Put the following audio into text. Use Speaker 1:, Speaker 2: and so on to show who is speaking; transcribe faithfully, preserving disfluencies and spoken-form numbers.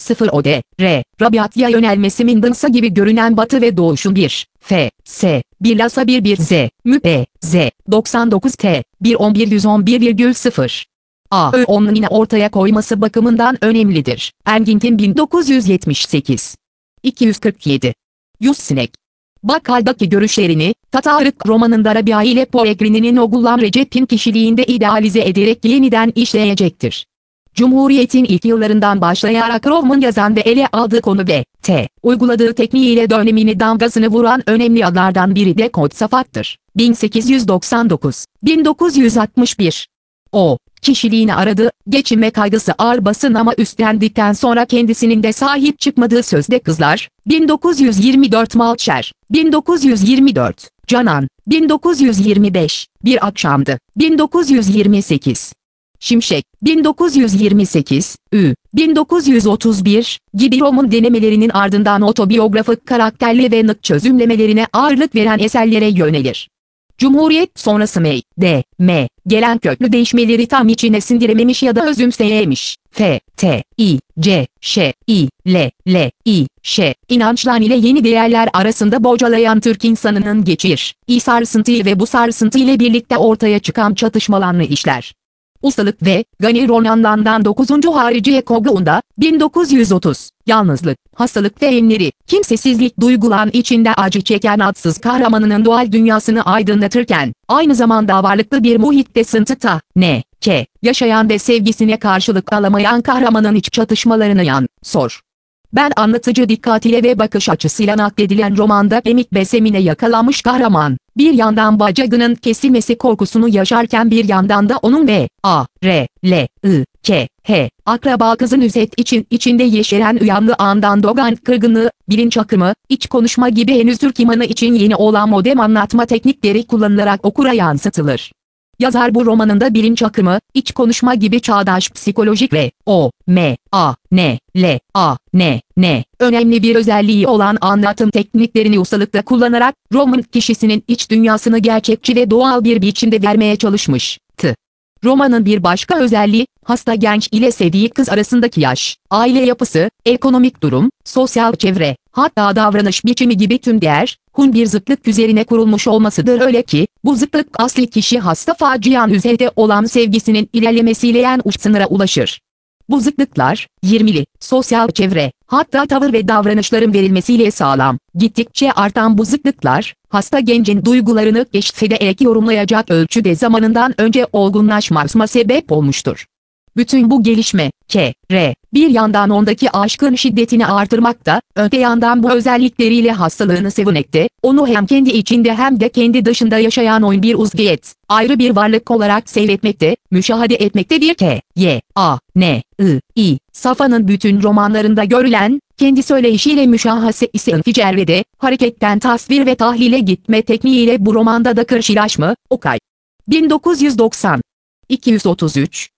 Speaker 1: sıfır O D, R, Rabiat'ya yönelmesi Mindens'a gibi görünen batı ve doğuşun bir, F, S, bir Lasa bir bir Z, Mü E, Z, doksan dokuz T, bir on bir yüz on bir virgül sıfır. A Ö onun yine ortaya koyması bakımından önemlidir. Engin bin dokuz yüz yetmiş sekiz. iki yüz kırk yedi. Yussinek. Bakkal'daki görüşlerini, Tatarık romanında Rabia ile Poegrini'nin o Gullam Recep'in kişiliğinde idealize ederek yeniden işleyecektir. Cumhuriyet'in ilk yıllarından başlayarak roman yazan ve ele aldığı konu ve T. uyguladığı tekniğiyle dönemini damgasını vuran önemli adlardan biri de Kod Safat'tır. bin sekiz yüz doksan dokuz - bin dokuz yüz altmış bir. O, kişiliğini aradı, geçinme kaygısı ağır basın ama üstlendikten sonra kendisinin de sahip çıkmadığı sözde kızlar, bin dokuz yüz yirmi dört Malçer, bin dokuz yüz yirmi dört, Canan, bin dokuz yüz yirmi beş, Bir Akşamdı, bin dokuz yüz yirmi sekiz. Şimşek, bin dokuz yüz yirmi sekiz, Ü, bin dokuz yüz otuz bir, gibi roman denemelerinin ardından otobiyografik karakterli ve nık çözümlemelerine ağırlık veren eserlere yönelir. Cumhuriyet sonrası M, D, M, gelen köklü değişmeleri tam içine sindirememiş ya da özümseyememiş. F, T, I, C, Ş, I, L, L, I, Ş, inançlar ile yeni değerler arasında bocalayan Türk insanının geçiş, İ sarsıntıyı ve bu sarsıntı ile birlikte ortaya çıkan çatışmalarını işler. Ustalık ve Gani Ronan'dan dokuzuncu Hariciye Koguğunda, bin dokuz yüz otuz, yalnızlık, hastalık ve enleri, kimsesizlik duygulan içinde acı çeken adsız kahramanının doğal dünyasını aydınlatırken, aynı zamanda varlıklı bir muhitte sıntıkta, ne, ke, yaşayan ve sevgisine karşılık alamayan kahramanın iç çatışmalarını yan, sor. Ben anlatıcı dikkatiyle ve bakış açısıyla nakledilen romanda kemik besemine yakalanmış kahraman, bir yandan bacağının kesilmesi korkusunu yaşarken bir yandan da onun ve A, R, L, I, K, H, akraba kızın üzet için içinde yeşeren uyanlı andan doğan kırgınlığı, bilinç akımı, iç konuşma gibi henüz Türk imanı için yeni olan modern anlatma teknikleri kullanılarak okura yansıtılır. Yazar bu romanında bilinç akımı, iç konuşma gibi çağdaş psikolojik ve O, M, A, N, L, A, N, N, önemli bir özelliği olan anlatım tekniklerini ustalıkla kullanarak, roman kişisinin iç dünyasını gerçekçi ve doğal bir biçimde vermeye çalışmış. T. Romanın bir başka özelliği, hasta genç ile sevdiği kız arasındaki yaş, aile yapısı, ekonomik durum, sosyal çevre, hatta davranış biçimi gibi tüm değer, hun bir zıtlık üzerine kurulmuş olmasıdır öyle ki, bu zıtlık asli kişi hasta facian üzerinde olan sevgisinin ilerlemesiyle en uç sınıra ulaşır. Bu zıtlıklar, yirmili, sosyal çevre, hatta tavır ve davranışların verilmesiyle sağlam, gittikçe artan bu zıtlıklar, hasta gencin duygularını keşfederek yorumlayacak ölçüde zamanından önce olgunlaşmasına sebep olmuştur. Bütün bu gelişme, K, R, bir yandan ondaki aşkın şiddetini artırmakta, öte yandan bu özellikleriyle hastalığını sevmekte, onu hem kendi içinde hem de kendi dışında yaşayan oyun bir uzviyet, ayrı bir varlık olarak seyretmekte, müşahede etmektedir. K, Y, A, N, I, I, Safa'nın bütün romanlarında görülen, kendi söyleyişiyle müşahhase-i inficervede, hareketten tasvir ve tahlile gitme tekniğiyle bu romanda da karşılaşma, Okay. bin dokuz yüz doksan. iki yüz otuz üç.